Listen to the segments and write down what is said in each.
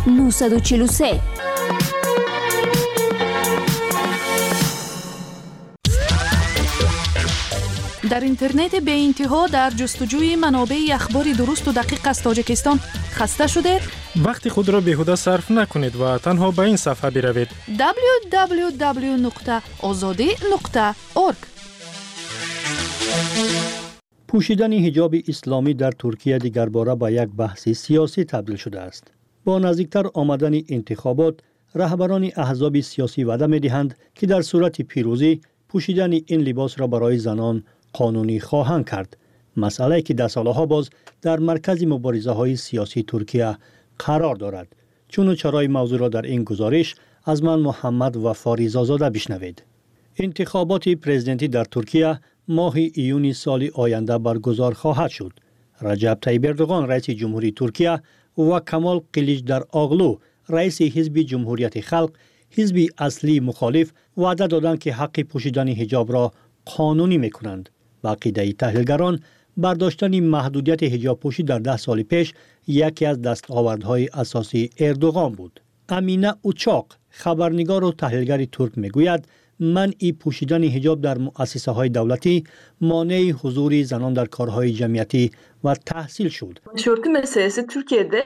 943. در اینترنت به انتها در جستجوی منابع اخبار درست و دقیق از تاجیکستان خسته شدید؟ وقتی خود را بیهوده صرف نکنید و تنها به این صفحه بروید: www.azadi.org. پوشیدن حجاب اسلامی در ترکیه دیگر باره به یک بحث سیاسی تبدیل شده است. با نزدیکتر آمدن انتخابات، رهبران احزاب سیاسی وعده می‌دهند که در صورت پیروزی پوشیدن این لباس را برای زنان قانونی خواهند کرد. مسئله که در سالها باز در مرکز مبارزه‌های سیاسی ترکیه قرار دارد. چون و چرای موضوع را در این گزارش از من محمد وفاری زاده بشنوید. انتخابات پرزیدنتی در ترکیه ماه ایون سال آینده برگزار خواهد شد. رجب طیب اردوغان رئیس جمهوری ترکیه و کمال کلیچ در آغلو رئیس حزب جمهوریت خلق، حزب اصلی مخالف، وعده دادند که حق پوشیدن حجاب را قانونی میکنند. با عقیده تحلیلگران، برداشتن محدودیت حجاب پوشی در 10 سال پیش یکی از دستاوردهای اساسی اردوغان بود. امینه اوچاق، خبرنگار و تحلیلگر ترک میگوید منع پوشیدن حجاب در مؤسسه های دولتی مانع حضور زنان در کارهای جمعیتی و تحصیل شد. Başörtü meselesi Türkiye'de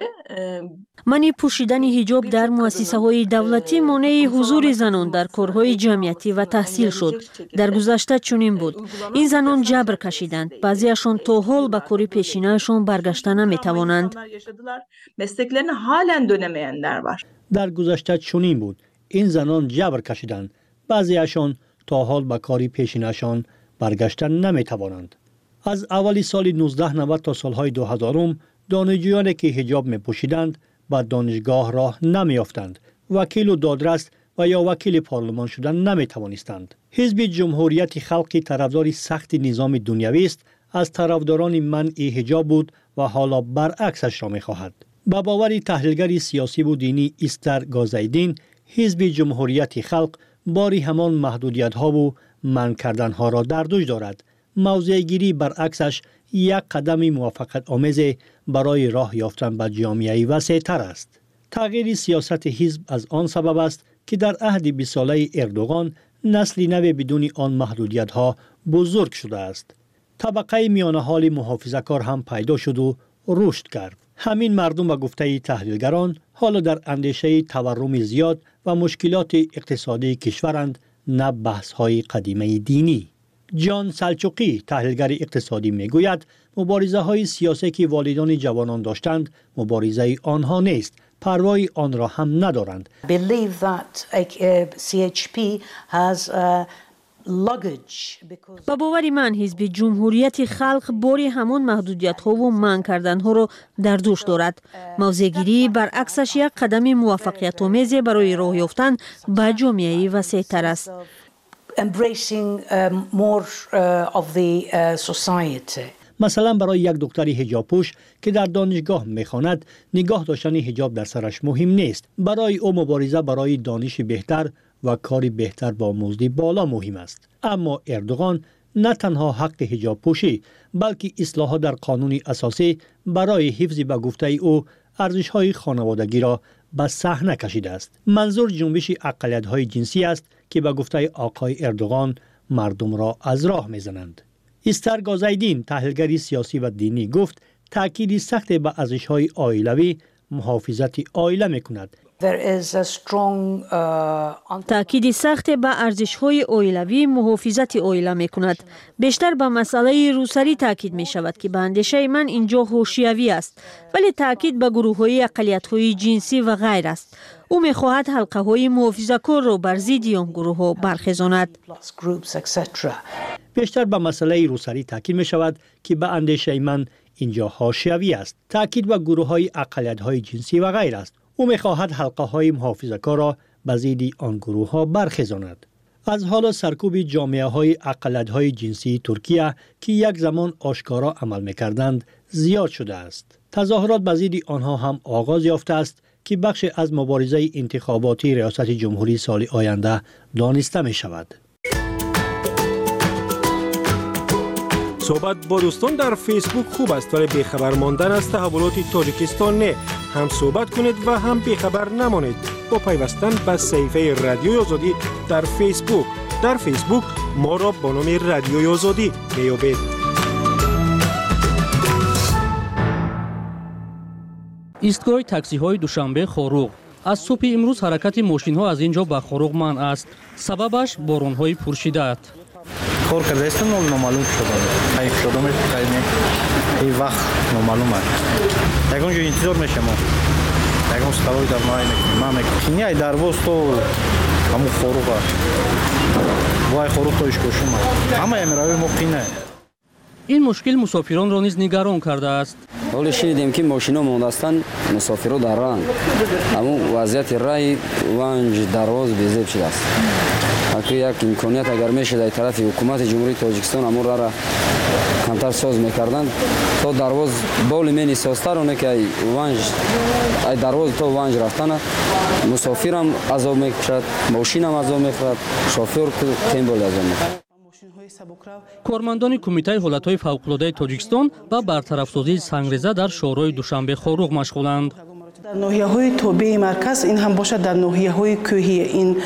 منع پوشیدن حجاب در مؤسسه های دولتی مانع حضور زنان در کارهای جمعیتی و تحصیل شد. در گذشته چنین بود. این زنان جبر کشیدند. بعضیشان تا حال به کار پیشینه‌شان برگشته نمی‌توانند. mesleklerine halen dönemeyenler var. در گذشته چنین بود. این زنان جبر کشیدند. بعضیشان تا حال به کار پیشینه‌شان برگشته نمی‌توانند. از اولی سال 1990 تا سالهای 2000 دانشجویانی که حجاب می‌پوشیدند به دانشگاه راه نمی‌یافتند. وکیل و دادرس و یا وکیل پارلمان شدن نمی‌توانستند. حزب جمهوریت خلق طرفدار سخت نظام دنیوی است، از طرفداران منع حجاب بود و حالا برعکسش را می‌خواهد. با باور تحلیلگر سیاسی و دینی استر گازایدین، حزب جمهوریت خلق باری همان محدودیت‌ها و منع کردن‌ها را در دوش دارد. موضع گیری برعکسش یک قدم موافقت آمیز برای راه یافتن به جامعه وسیع‌تر است. تغییر سیاست حزب از آن سبب است که در عهد 20 ساله اردوغان نسل نو بدون آن محدودیت‌ها بزرگ شده است. طبقه میانه حال محافظه‌کار هم پیدا شد و رشد کرد. همین مردم به گفته تحلیلگران حالا در اندیشه تورم زیاد و مشکلات اقتصادی کشورند، نه بحث‌های قدیمی دینی. جان سلچوقی، تحلیلگر اقتصادی میگوید مبارزه‌های سیاسی که والدان جوانان داشتند مبارزه آنها نیست، پروای آن را هم ندارند. Believe that CHP has با باور من حزب جمهوریت خلق باری همون محدودیت ها و منع کردن ها رو در دوش دارد. موضع گیری برعکسش یک قدم موفقیت آمیز برای راه یافتن به جامعه وسیع تر است. مثلا برای یک دختر حجاب پوش که در دانشگاه میخواند، نگاه داشتن حجاب در سرش مهم نیست. برای او مبارزه برای دانش بهتر و کاری بهتر با مزد بالا مهم است. اما اردوغان نه تنها حق حجاب پوشی بلکه اصلاحات در قانون اساسی برای حفظ به گفته او ارزش‌های خانوادگی را به صحنه کشیده است. منظور جنبش اقلیت‌های جنسی است که به گفته آقای اردوغان مردم را از راه میزنند. استر گازایدین، تحلیلگر سیاسی و دینی، گفت تأکید سخت به ارزش‌های عائلوی محافظت عائله می‌کند. تأکید سخت به ارزش‌های عائلوی محافظت عائله می‌کند. بیشتر به مسئله روسری تأکید می‌شود که به اندیشه من اینجا حاشیوی است، ولی تأکید به گروه‌های اقلیت‌های جنسی و غیر است. او می‌خواهد حلقه‌های محافظه‌کار را بر ضد آن گروه‌ها برخیزاند. بیشتر به مسئله روسری تأکید می‌شود که به اندیشه من اینجا حاشیوی است. تأکید به گروه‌های اقلیت‌های جنسی و غیر است. او می‌خواهد حلقه‌های محافظه‌کار را به ضد آن گروه‌ها برخیزاند. از حالا سرکوب جامعه‌های اقلیت‌های جنسی ترکیه که یک زمان آشکارا عمل می‌کردند زیاد شده است. تظاهرات به ضد آنها هم آغاز یافته است که بخش از مبارزه انتخاباتی ریاست جمهوری سال آینده دانسته می‌شود. صحبت با دوستان در فیسبوک خوب است ولی بیخبر ماندن از تحولات تاجیکستان نه. هم صحبت کنید و هم بیخبر نمانید با پیوستن به صفحه رادیوی آزادی در فیسبوک. در فیسبوک ما را با نام رادیوی آزادی بیابید. ایستگاه تاکسی‌های دوشنبه خوروغ. از صبح امروز حرکت ماشین‌ها از اینجا به خوروغ منع است. سببش باران‌های پرشدت. کار کرده است نامعلوم شده. تایید شده میشه. این وقت نامعلوم است. یکون جو انتظار میشم. یکون سواری در مای میکنم. ما میکنیم. این درواز تو همون خوروغ است. وای خوروغ توش کشیم. همه امروزی مقینه. این مشکل مسافران را نیز نگران کرده است. حالا شنیدیم که ماشینا ماندستان مسافرها در راه، اما وضعیت راه ونج دراز بزرگ شده است. اگر یک امکانیت اگر میشه در طرف حکومت جمهوری تاجیکستان امور را کمتر ساز میکردند تا دروازه باول مینی سازترونه که ونج دروازه تا ونج رفتن مسافرم عذاب میکشد، ماشینم عذاب میخورد، شوفر تیمبول عذاب میخورد. کارمندان کمیته حالتهای فوق‌العاده تاجیکستان با برطرف‌سازی سنگریزه در شهرهای دوشنبه خوروغ مشغولند. در ناحیه‌های توبه مرکز این هم باشد، در ناحیه‌های کوهی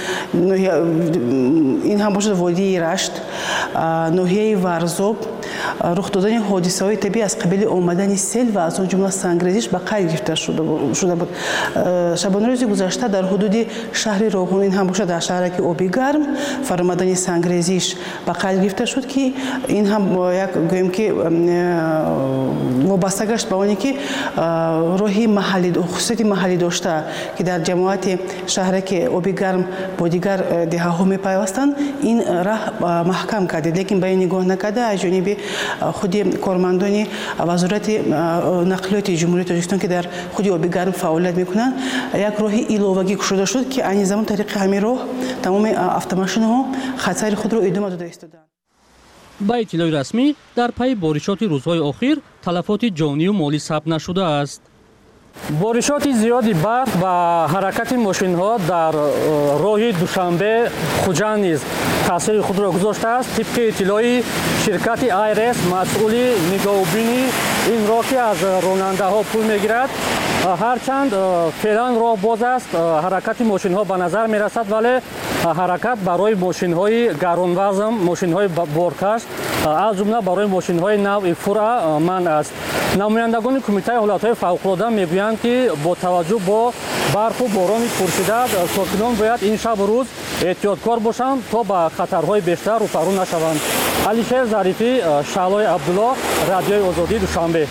این هم باشد، وادی رشت، ناحیه ورزوب، رخ دادن حادثه‌های طبیعی از قبیل آمدن سیل و از آن جمله سنگریزش به قید گرفته شده بود. شبانه روز گذشته در حدود شهر راهون این هم باشد، در شهرک آبی گرم فرآمدن سنگریزش به قید گرفته شد که این هم یک گویم که وابسته گشت به آنی که راهی محلی خصوصیت محلی داشته که در جماعت شهرک آبی گرم با دیگر دهه‌ها می‌پیوستند، این راه محکم کرده، لیکن به این نگاه نکرده از جانب خود کارمندان وزارت نقلیات جمهوری تاجیکستان که در خود آبی گرم فعالیت میکنند یک راه ایلوگی شده شد که این زمان طریق همین راه تمام اتومبیل‌ها خط خود را ادامه داده ایستادند. با اطلاع رسمی در پی بارشات روزهای اخیر تلفات جانی و مالی ثبت نشده است. بارشات زیادی برق و حرکت ماشین‌ها در راه دوشنبه خوجند نیز تاثیر خود را گذاشته است. طبق اطلاع شرکت آیرس مسئول نگاهبینی این راه که از راننده‌ها پول می‌گیرد، هرچند فعلا راه باز است، حرکت ماشین‌ها به نظر می‌رسد ولی حرکت برای ماشین‌های گران‌وزن، ماشین‌های بارکش از جمله برای ماشین‌های نوع فورا منع است. نمایندگان کمیته حالت‌های فوق‌العاده می‌گویند که با توجه با برف و باران پرشدت ساکنان باید این شب و روز احتیاطکار باشند تا به خطرهای بیشتر روبرو نشوند. علیشیر ظریفی، شعلای عبدالله، رادیوی آزادی دوشنبه.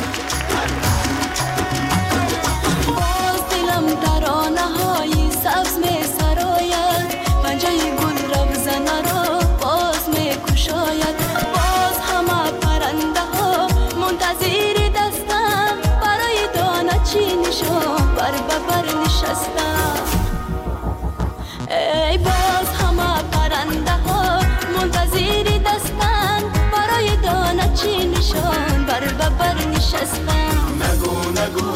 ای باز همه پرنده ها منتظر دستن برای دانه چی نشان بر ببر نشستن. نگو نگو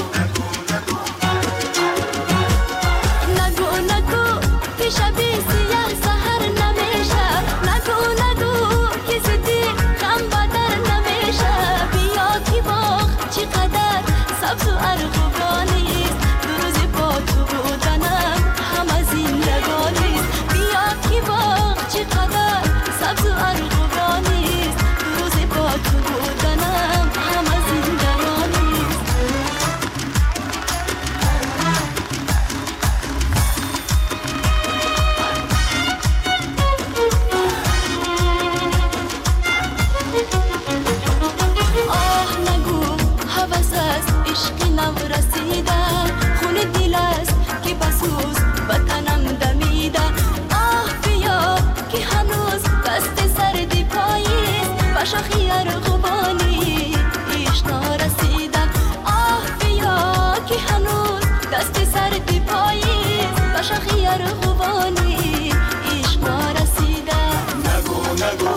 نگو نگو که شبی سیاه سهر نمیشه. نگو نگو که زدی غم بدر نمیشه. بیا که باغ چقدر سبز و ارغوانیست، دو روز با تو بودنم همه زندگانیست. بیا که باغ چقدر سبز و ارغوانیست، دو روز با تو بودنم همه زندگانیست. آه نگو هوس است عشق نو رسیده، خون دل است که بسوز وطنم دمیده. آه بیا که هنوز دست سردی پاییست و شاخی ارغوانی عشق نرسیده. آه بیا که هنوز دست سردی پاییست و شاخی ارغوانی عشق نرسیده. نگو نگو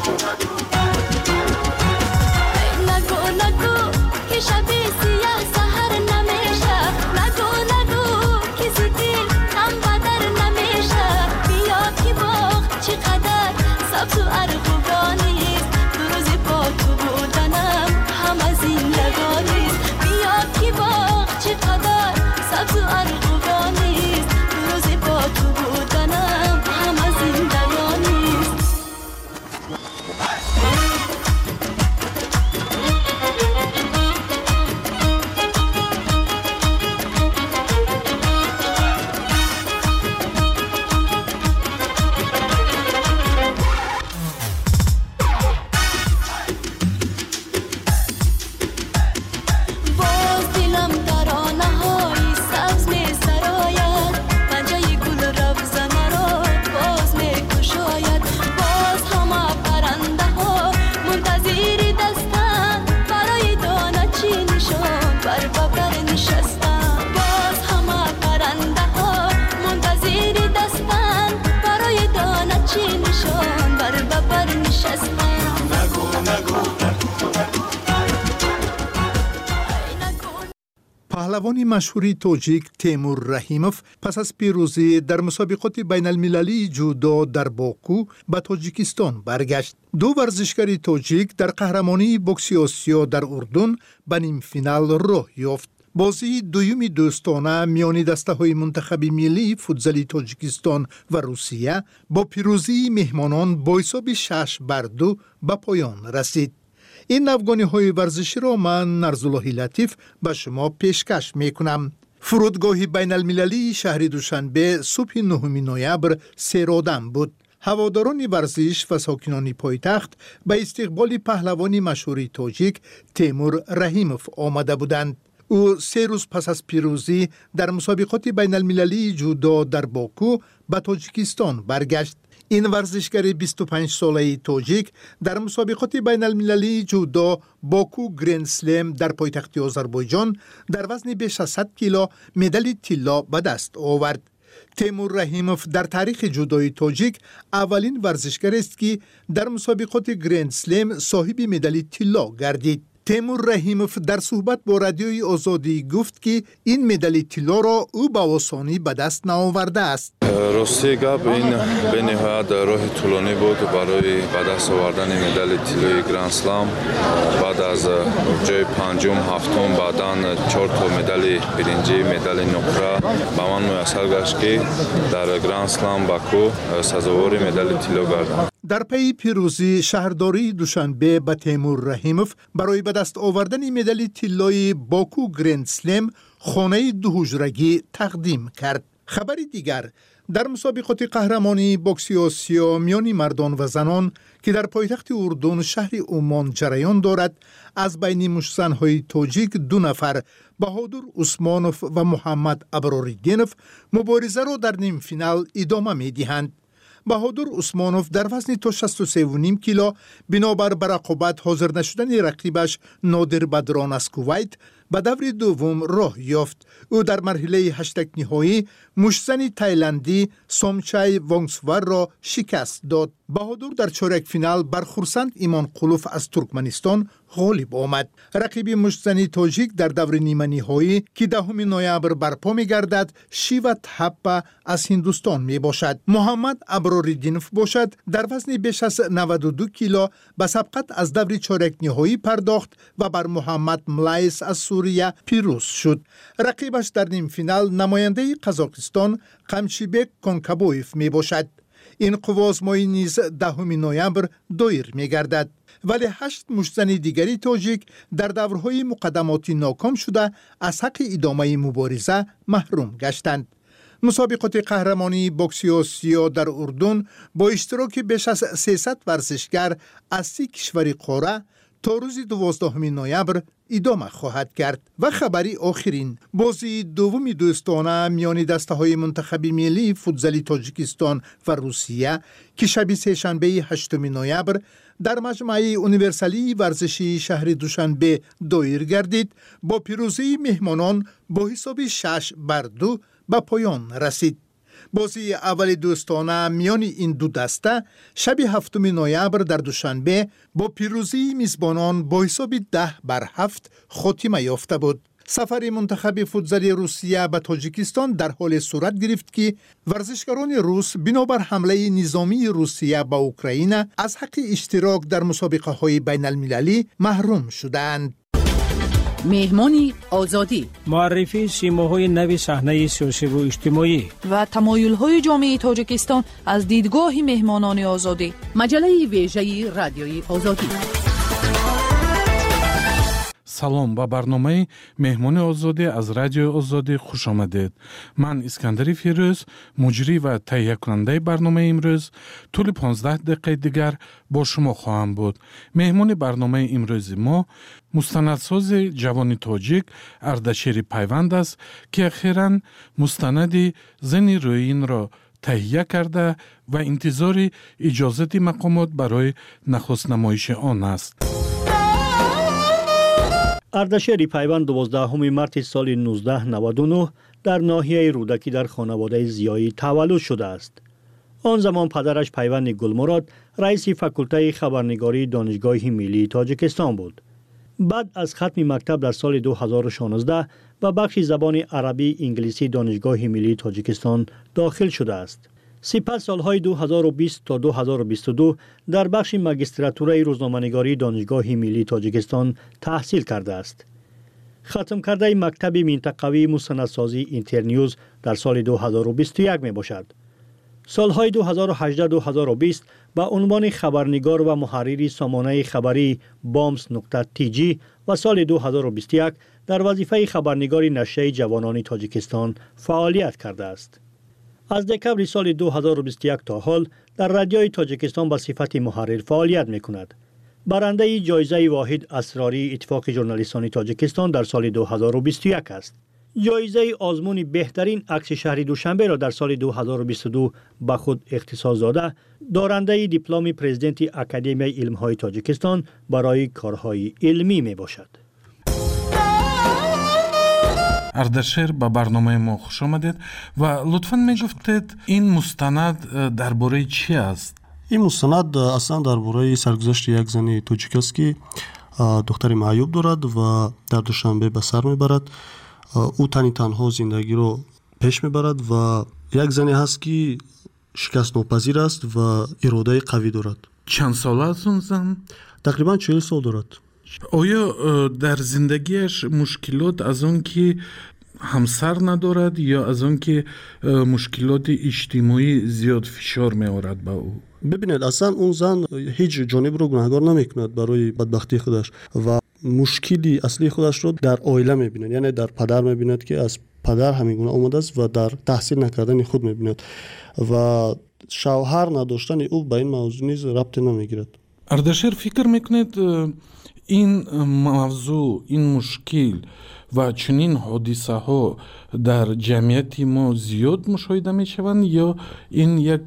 نگو نگو که شبی سیاه سهر نمیشه. نگو نگو که زدی غم بدر نمیشه. بیا که باغ چقدر سبز و ارغوانیست، دو روز با پهلوان مشهور تاجیک تیمور رحیموف پس از پیروزی در مسابقات بین المللی جودو در باکو به تاجیکستان برگشت. دو ورزشکار تاجیک در قهرمانی بوکس آسیا در اردن به نیم فینال راه یافت. بازی دومی دوستانه میان دسته‌های منتخب ملی فوتزال تاجیکستان و روسیه با پیروزی مهمانان با حساب 6-2 به پایان رسید. این نوگانی‌های ورزشی را من نرزالله لطیف به شما پیشکش میکنم. فرودگاه بین المللی شهر دوشنبه صبح 9 نوامبر سیرآدم بود. هواداران ورزش و ساکنان پایتخت به استقبال پهلوان مشهور تاجیک تیمور رحیموف آمده بودند. او 3 روز پس از پیروزی در مسابقات بین المللی جودو در باکو به تاجیکستان برگشت. این ورزشکار 25 ساله تاجیک در مسابقات بین المللی جودو باکو گرند سلم در پایتخت آذربایجان در وزن بیش از 100 کیلو مدال طلا به دست آورد. تیمور رحیموف در تاریخ جودوی تاجیک اولین ورزشکار است که در مسابقات گرند سلم صاحب مدال طلا گردید. تیمور رحیموف در صحبت با رادیوی آزادی گفت که این مدال طلا را او به آسانی به دست نآورده است. راستی گپ این به نهایت راه طولانی بود برای به دست آوردن مدال طلای گرند اسلام. بعد از جای پنجم، هفتم، بعداً 4 تا مدال برنجی، مدال نقره به من میسر گشت که در گرند اسلام باکو سزاوار مدال طلا گردم. در پی پیروزی شهرداری دوشنبه به تیمور رحیموف برای به دست آوردن مدال طلای باکو گرند سلم خانه 2 حجرگی تقدیم کرد. خبری دیگر در مسابقات قهرمانی بوکس آسیا میان مردان و زنان که در پایتخت اردن شهر عمان جریان دارد، از بین مشتزن‌های تاجیک 2 نفر بهادر عثمانوف و محمد ابراریدینوف مبارزه را در نیم فینال ادامه می‌دهند. بهادر عثمانوف در وزن تا 63.5 کیلو بنابر به رقابت حاضر نشدن رقیبش نادر بدران از کویت به دور دوم راه یافت. او در مرحله 8 نهایی مشتزن تایلندی سومچای وانگسور را شکست داد. بهادر در چهارک فینال بر خورسند ایمان قلوف از ترکمنستان غالب آمد. رقیب مشتزن تاجیک در دور نیمه نهایی که 10 نوامبر برپا می‌گردد شیوا تحپا از هندوستان میباشد. محمد ابراریدینوف باشد در وزن بیش از 92 کیلو به سبقت از دور چهارک نهایی پرداخت و بر محمد ملایس از سوریه پیروز شد. رقیبش در نیم فینال نماینده قزاقستان قمچیبک کنکابویف می باشد. این قوازمایی نیز 10 نوامبر دایر می گردد. ولی 8 مشتزن دیگری تاجیک در دورهای مقدماتی ناکام شده از حق ادامه مبارزه محروم گشتند. مسابقات قهرمانی بوکس آسیا در اردن با اشتراک بیش از 300 ورزشگر از 30 کشور قاره تا روز 12 نوامبر ادامه خواهد کرد. و خبری آخرین، بازی دومی دوستانه میان دسته‌های منتخب ملی فوتزال تاجیکستان و روسیه که شب سه‌شنبه 8 نوامبر در مجمع یونیورسالی ورزشی شهر دوشنبه دایر گردید، با پیروزی مهمانان با حساب 6-2 به پایان رسید. بازی اول دوستانه میان این دو دسته شب 7 نوامبر در دوشنبه با پیروزی میزبانان با حساب 10-7 خاتمه یافته بود. سفر منتخب فوتزال روسیه به تاجیکستان در حال صورت گرفت که ورزشکاران روس بنابر حمله نظامی روسیه به اوکراین از حق اشتراک در مسابقه های بین المللی محروم شدند. مهمانی آزادی، معرفی سیماهای نو صحنه سیاسی و اجتماعی و تمایل‌های جامعه تاجیکستان از دیدگاه مهمانان آزادی. مجله ویژه رادیوی آزادی. салом ба барномаи меҳмони озодӣ аз радиои озодӣ хуш омадед. Ман Искандари Фирӯз, муҷрӣ ва таҳиякунандаи барномаи имрӯз, тӯли 15 дақиқаи дигар бо шумо хоҳам буд. меҳмони барномаи имрӯзи мо мустанадсози ҷавони тоҷик Ардашери Пайванд аст, ки ахиран мустанади зани рӯинро таҳия карда ва интизори иҷозати мақомот барои нахустнамоиши он аст. اردشیر پیوند 12 مارس سال 1999 در ناحیه رودکی در خانواده زیایی تولد شده است. آن زمان پدرش پیوند گلمراد رئیس فاکولته خبرنگاری دانشگاه ملی تاجیکستان بود. بعد از ختم مکتب در سال 2016 به بخش زبان عربی انگلیسی دانشگاه ملی تاجیکستان داخل شده است. سپس سالهای 2020 تا 2022 در بخش ماجستراتورای روزنامه‌نگاری دانشگاه ملی تاجیکستان تحصیل کرده است. ختم کرده مکتب منطقوی مستندسازی اینترنیوز در سال 2021 می باشد. سالهای 2018-2020 با عنوان خبرنگار و محرری سامانه خبری BOMS.TG و سال 2021 در وظیفه خبرنگار نشریه جوانان تاجیکستان فعالیت کرده است. از دکمبر سال 2021 تا حال در رادیوی تاجیکستان به صفت محرر فعالیت می کند. برنده جایزه واحد اسراری اتفاق ژورنالیستان تاجیکستان در سال 2021 است. جایزه آزمون بهترین عکس شهر دوشنبه را در سال 2022 به خود اختصاص داده، دارنده دیپلم پرزیدنت اکادمی علم‌های تاجیکستان برای کارهای علمی می باشد. اردشیر با برنامه ما خوش آمدید و لطفاً میگفتید این مستند درباره چی است؟ این مستند اصلا درباره سرگذشت یک زن تاجیک است که دختر معیوب دارد و در دوشنبه به سر میبرد. او تنها زندگی رو پیش میبرد و یک زنی هست که شکست ناپذیر است و اراده قوی دارد. چند سال است اون زن؟ تقریبا 40 سال دارد. آیا در زندگیش مشکلات از اون که همسر ندارد یا از اون که مشکلات اجتماعی زیاد فشار می‌آورد با او؟ ببینید اصلا اون زن هیچ جانب رو گناهکار نمی‌کند برای بدبختی خودش و مشکلی اصلی خودش رو در عائله می‌بیند، یعنی در پدر می‌بیند که از پدر همین گونه آمده است و در تحصیل نکردن خود می‌بیند و شوهر نداشتن او به این موضوع نیز ربط نمی‌گیرد. اردشیر فکر می‌کنید این موضوع، این مشکل و چنین حادثه ها در جمعیت ما زیاد مشاهده می شوند یا این یک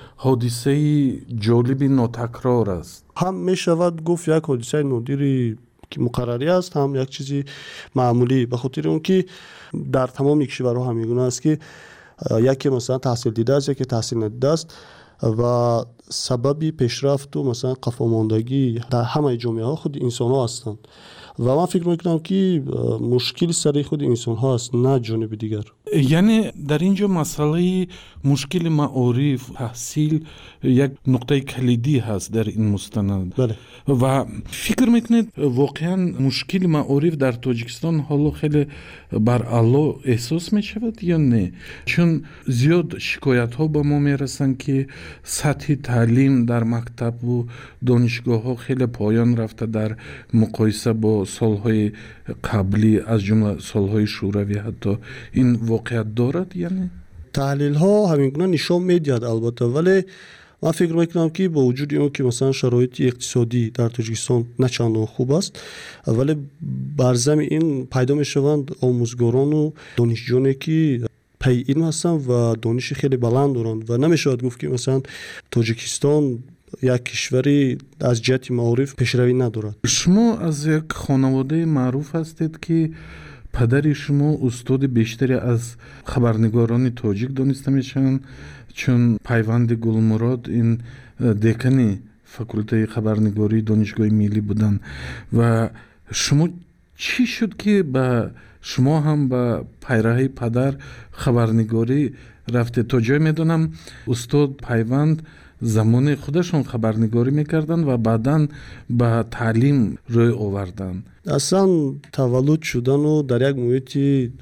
حادثه جالب ناتکرار است؟ هم می شود گفت یک حادثه نادری که مقرری است، هم یک چیزی معمولی، به خاطر اون که در تمام کشورها همیگونه است که یکی مثلا تحصیل دیده است، یکی تحصیل ندیده است و سببی پیشرفت و مثلا قفاماندگی در همه جامعه ها خود انسان ها هستند و من فکر میکنم که مشکل سر خود انسان ها است، نه جانب دیگر. یعنی در اینجا مسئله مشکل معارف تحصیل یک نقطه کلیدی هست در این مستند. بله. و فکر میکنید واقعا مشکل معارف در تاجیکستان حالا خیلی بر اعلی احساس میشود یا نه؟ چون زیاد شکایت ها به ما میرسند که سطح تعلیم در مکتب و دانشگاه ها خیلی پایان رفته در مقایسه با سالهای قبلی، از جمله سالهای شوروی. حتی این واقعیت دارد یعنی؟ تحلیل ها همینگونه نشان میدهد البته، ولی من فکر میکنم که با وجود اون که مثلا شرایط اقتصادی در تاجیکستان نه چندان خوب است، ولی بر ضمن این پیدا میشوند آموزگاران و دانشجویانی که پی علم هستند و دانش خیلی بلند دارند و نمیشود گفت که مثلا تاجیکستان یک کشوری از جهت معارف پیشروی ندارد. شما از یک خانواده معروف هستید که پدر شما استاد بیشتری از خبرنگاران تاجیک دانسته میشن، چون پیوند گلمراد این دکن فاکولته خبرنگاری دانشگاه ملی بودن. و شما چی شد که با شما هم با پیراه پدر خبرنگاری رفته؟ تا جای میدونم استاد پیوند زمان خودشون خبرنگاری میکردن و بعداً به تعلیم روی آوردن. اصلا تولد شدن و در یک محیط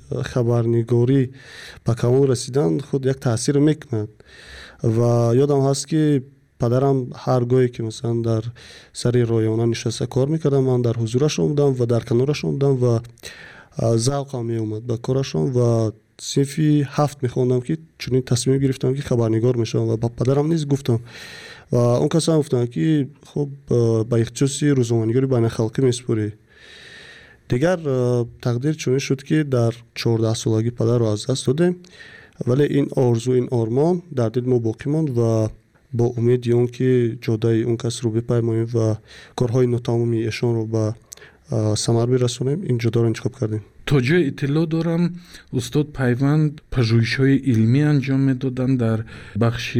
خبرنگاری به کمال رسیدن خود یک تاثیر میکند و یادم هست که پدرم هرگاهی که مثلا در سر رایانه نشسته کار میکردم، من در حضورش بودم و در کنارش بودم و ذوقم می اومد به کارشون و صنفی 7 میخوندم که چنین تصمیم گرفتم که خبرنگار میشم و با پدرم نیز گفتم و اون کسا گفتن که خب با اختصاص روزنامه‌نگاری بین خلقی میسپری. دیگر تقدیر چنین شد که در 14 سالگی پدر رو از دست دادیم، ولی این آرزو، این آرمان در دل ما باقی ماند و با امید اون که جدای اون کس رو بپیماییم و کارهای ناتمامی ایشان رو به ثمر برسونیم، این جدا رو انتخاب کردیم. تا جای اطلاع دارم استاد پیوند پژوهش‌های علمی انجام میدادن در بخش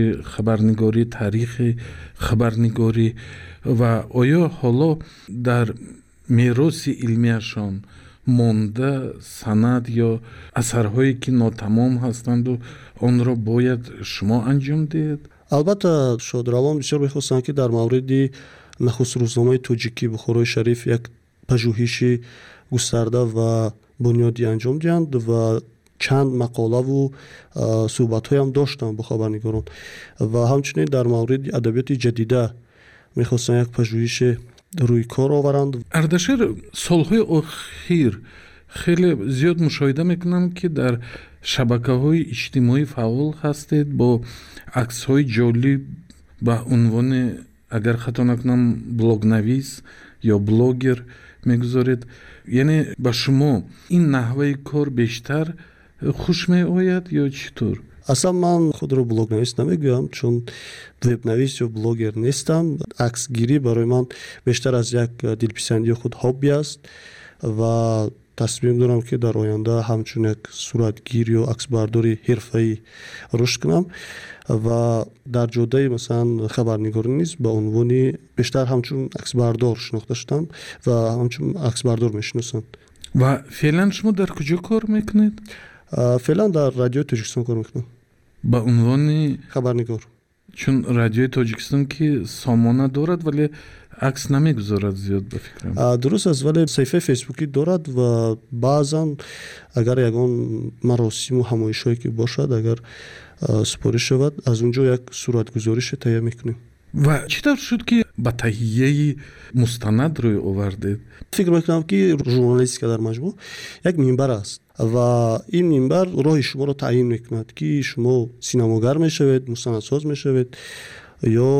خبرنگاری، تاریخ خبرنگاری. و آیا حالا در мероси илмиашон монда санад ё асарҳое ки нотамом ҳастанду онро бояд шумо анҷом диҳед? албатта шодравон бисёр мехостанд ки дар мавриди нахуст рӯзномаи тоҷикӣ бухорои шариф як пажӯҳиши густарда ва бунёдӣ анҷом диҳанд ва чанд мақолаву суҳбатҳоям доштанд бо хабарнигорон ва ҳамчунин дар мавриди адабиёти ҷадида мехостанд як пажӯҳише рӯи кор оваранд. ардашир солҳои охир хеле зиёд мушоҳида мекунам ки дар шабакаҳои иҷтимоӣ фаъол ҳастед бо аксҳои ҷолиб ба унвони агар хато накунам блогнавис ё блогер мегузоред. яъне ба шумо ин наҳваи кор бештар хуш меояд ё чӣ тур? аслан ман худро блогнавис намегӯям, чун вебнавис ё блогер нестам. аксгирӣ барои ман бештар аз як дилписандии худ ҳобби аст ва тасмим дорам ки дар оянда ҳамчун як суратгир ё аксбардори ҳирфаӣ рушд кунам ва дар ҷодаи масалан хабарнигорӣ низ ба унвони бештар ҳамчун аксбардор шинохта шудам ва ҳамчун аксбардор мешиносанд. ва феълан шумо дар куҷо кор мекунед? феълан дар радиои тоҷикистон кор мекунам ба унвони хабарнигор. чун радиои тоҷикистон ки сомона дорад вале акс намегузорад зиёд ба фикрам. дуруст аст, вале саҳифаи фейсбукӣ дорад ва баъзан агар ягон маросиму ҳамоишҳое ки бошад, агар супориш шавад, аз он ҷо як суратгузорише таҳия мекунем. ва чӣ тавр шуд ки ба таҳияи мустанад рӯй овардед? фикр мекунам ки журналистика дар маҷмӯъ як минбар аст ва ин минбар роҳи шуморо таъйин мекунад ки шумо синамогар мешавед, мустанадсоз мешавед ё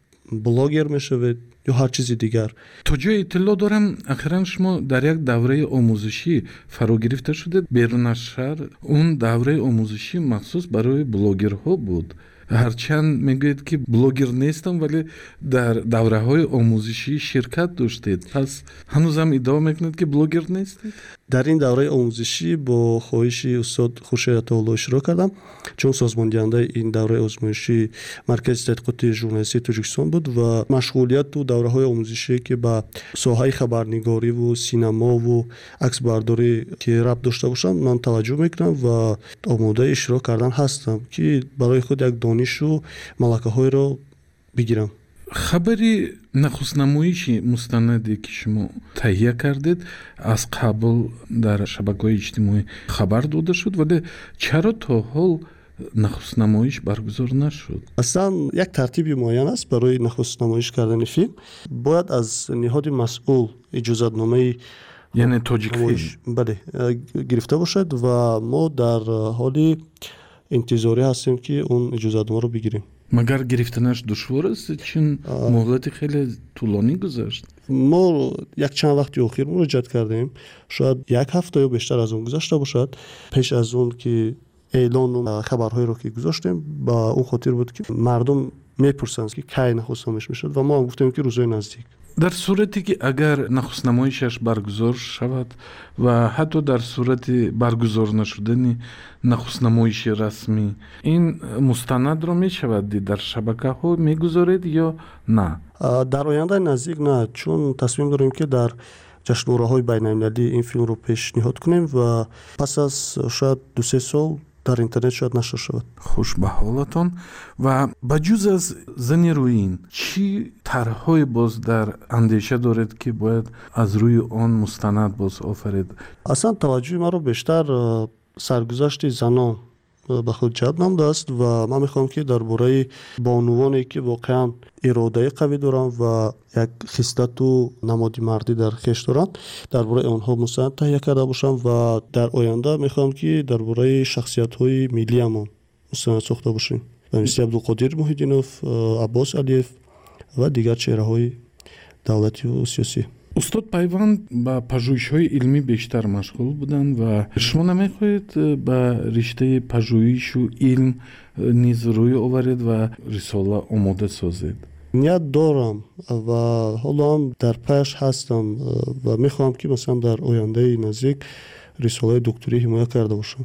блогер мешавед ё ҳар чизи дигар. то ҷое иттилоъ дорам ахиран шумо дар як давраи омӯзишӣ фаро гирифта шудед берун аз шаҳр. он давраи омӯзишӣ махсус барои блогерҳо буд. ҳарчанд мегӯед ки блогер нестам, вале дар давраҳои омӯзишӣ ширкат доштед. пас ҳанӯзам иддао мекунед ки блогер нестед? дар ин давраи омӯзишӣ бо хоҳиши устод Хуршед Атаулло иштирок кардам, чун созмондиҳандаи ин давраи озмоишӣ Маркази тадқиқоти журналистии Тоҷикистон буд ва машғулияту давраҳои омӯзишие ки ба соҳаи хабарнигориву синамову аксбардорӣ ки рабт дошта бошанд ман таваҷҷӯҳ мекунам ва омодаи иштирок кардан ҳастам ки барои худ як донишу малакаҳоеро бигирам. хабари нахустнамоиши мустанаде ки шумо таҳия кардед аз қабл дар шабакаҳои иҷтимоӣ хабар дода шуд, вале чаро то ҳол нахустнамоиш баргузор нашуд? аслан як тартиби муайян аст барои нахустнамоиш кардани филм. бояд аз ниҳоди масъул иҷозатномаи яъне тоҷикфилм бале гирифта бошад ва мо дар ҳоли интизорӣ ҳастем ки он иҷозатномаро бигирем. магар гирифтанаш душвор аст, чун муҳлати хеле тӯлонӣ гузашт? мо як чанд вақти охир муроҷиат кардем, шояд як ҳафта ё бештар аз он гузашта бошад. пеш аз он ки эълону хабарҳоеро ки гузоштем, ба он хотир буд ки мардум мепурсанд ки кай нахустнамоиш мешавад ва мо ҳам гуфтем ки рӯзҳои наздик. дар сурате ки агар нахустнамоишаш баргузор шавад ва ҳатто дар сурати баргузор нашудани нахустнамоиши расмӣ, ин мустанадро мешавад дид дар шабакаҳо мегузоред ё на? дар ояндаи наздик на, чун тасмим дорем ки дар ҷашнвораҳои байналмилалӣ ин филмро пешниҳод кунем ва пас аз шояд 2-3 сол дар интернет шояд нашр шавад. хуш ба ҳолатон. ва ба ҷуз аз зани рӯин чӣ тарҳҳое боз дар андеша доред ки бояд аз рӯи он мустанад боз офаред? аслан таваҷҷӯҳи маро бештар саргузашти занон ба худ ҷалб намудааст ва ман мехоҳам ки дар бораи бонувоне ки воқеан иродаи қавӣ доранд ва як хислату намоди мардӣ дар хеш доранд, дар бораи онҳо мустанад таҳия карда бошам ва дар оянда мехоҳам ки дар бораи шахсиятҳои миллиамон мустанад сохта бошем, ба мисли Абдулқодир Муҳиддинов, Аббос Алиев ва дигар чеҳраҳои давлативу сиёсӣ. устод Пайванд ба пажӯҳишҳои илмӣ бештар машғул буданд ва шумо намехоҳед ба риштаи пажӯҳишу илм низ рӯй оваред ва рисола омода созед? ният дорам ва ҳолоам дар паш ҳастам ва мехоҳам ки масалан дар ояндаи наздик рисолаи докторӣ ҳимоя карда бошам.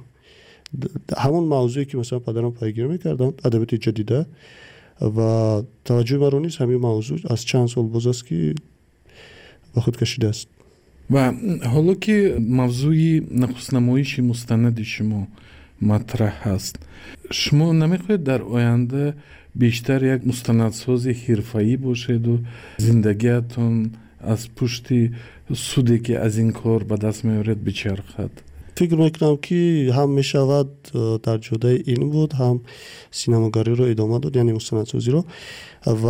ҳамон мавзӯе ки масалан падарам пайгирӣ мекарданд, адабиёти ҷадида, ва таваҷҷӯҳи маро низ ҳамин мавзӯъ аз чанд сол боз аст ки ба худ кашидааст. و حالا که موضوع نخست‌نمایش مستند شما مطرح هست، شما نمیخواید در آینده بیشتر یک مستندساز حرفه‌ای باشید و زندگیتون از پشت سودی که از این کار به دست میارید بچرخد؟ فکر میکنم که هم میشود در جدای این بود، هم سینماگری رو ادامه داد، یعنی مستندسازی رو. و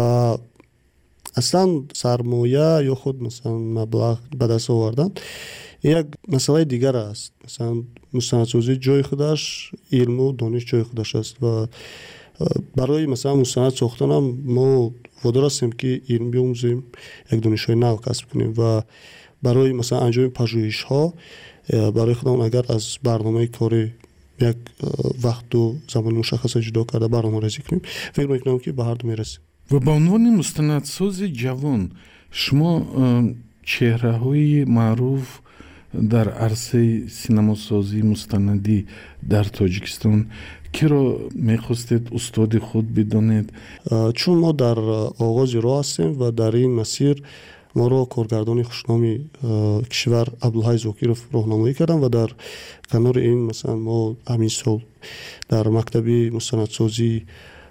اصلا سرمایه یا خود مثلا مبلغ به دست آوردن یک مسئله دیگر است. مثلا مستندسازی جای خودش، علم و دانش جای خودش است و برای مثلا مستند ساختن هم ما وادار هستیم که علم بیاموزیم، یک دانش‌های نو کسب کنیم و برای مثلا انجام پژوهش‌ها برای خودمون اگر از برنامه کاری یک وقت و زمان مشخص جدا کرده برنامه ریزی کنیم، فکر میکنم که به هر دو میرسیم. و به عنوان مستندساز جوان شما چهره‌های معروف در عرصه سینماسازی مستندی در تاجیکستان کی را میخواستید استاد خود بدانید؟ چون ما در آغاز راه هستیم و در این مسیر ما را کارگردان خوشنامی کشور عبدالحی زاکیروف راهنمایی کردن و در کنار این مثلا ما همین سال در مکتب مستندسازی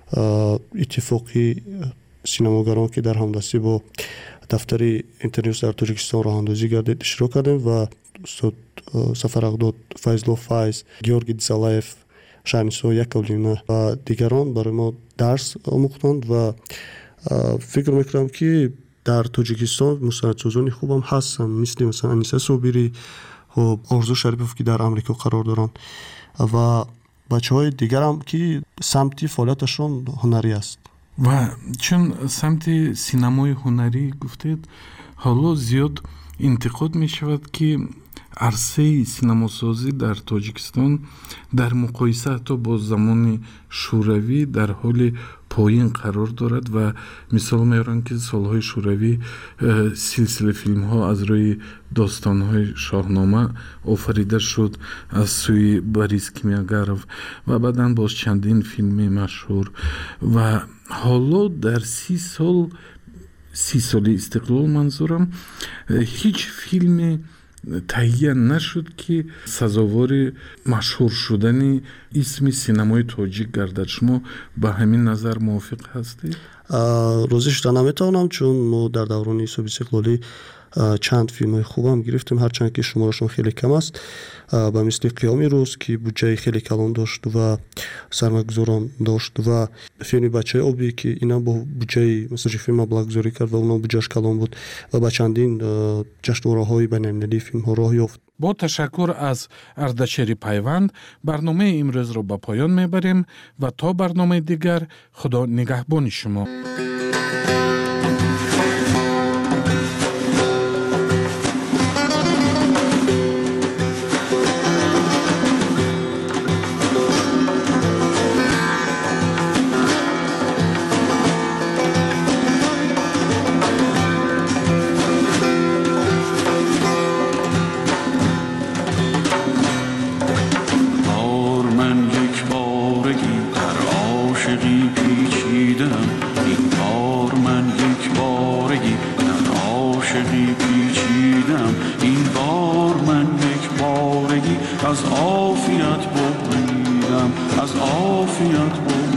اتفاقی سینماگران که در همدستی با دفتر اینترنیوز در تاجیکستان راه اندازی گردید اشتراک کردیم و استاد سفر اقداد، فیضلو فیض، گیورگی دیزالایف، شهرنشین یکولینه و دیگران برای ما درس آموختند و فکر میکنم که در تاجیکستان مستندسازان خوب هم هستن، مثل مثلا انیسه صابری و آرزو شریفوف که در امریکا قرار دارن و بچه‌های دیگر هم که سمت فعالیتشون هنری است. و چون سمت سینمای هنری گفتید، حالا زیاد انتقاد می شود که عرصه سینماسازی در تاجیکستان در مقایسه حتی با زمان شوروی در حال پایین قرار دارد و مثال میارن که سالهای شوروی سلسله فیلم ها از روی داستان های شاهنامه آفریده شد از سوی بوریس کیمیاگرов و بعداً باز چندین فیلم مشهور و حالا در 30 سال استقلال منظورم هیچ فیلم تهیه نشد که سزاوار مشهور شدن اسم سینمای تاجیک گردد. شما با همین نظر موافق هستید؟ روزش نمیتونم، چون ما در دوران حساب استقلالی چند فیلم های خوب هم گرفتیم، هرچند که شمارشون خیلی کم است، به مثل قیام روز که بودجه خیلی کلان داشت و سرمایه‌گذاران داشت و فیلم بچه آبی که اینا با بودجه مثل فیلم مبلغ گذاری کرد و اونا بودجهش کلان بود و با چندین جشنواره‌های بین‌المللی فیلم ها راه یافت. با تشکر از اردشیر پیوند برنامه امروز رو به پایان میبریم و تا برنامه دیگر خدا نگهبان شما. از عافیت ببریدم